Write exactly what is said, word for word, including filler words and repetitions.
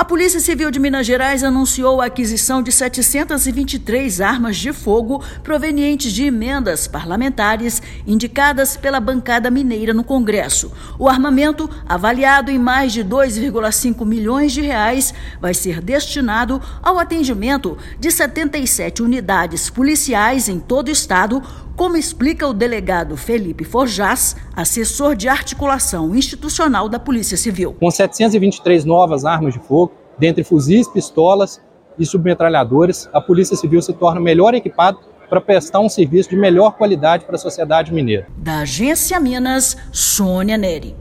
Polícia Civil de Minas Gerais anunciou a aquisição de setecentas e vinte e três armas de fogo provenientes de emendas parlamentares indicadas pela bancada mineira no Congresso. O armamento, avaliado em mais de dois vírgula cinco milhões de reais, vai ser destinado ao atendimento de setenta e sete unidades policiais em todo o estado, como explica o delegado Felipe Forjás, assessor de articulação institucional da Polícia Civil. Com setecentas e vinte e três novas armas de fogo, dentre fuzis, pistolas e submetralhadoras, a Polícia Civil se torna melhor equipada para prestar um serviço de melhor qualidade para a sociedade mineira. Da Agência Minas, Sônia Neri.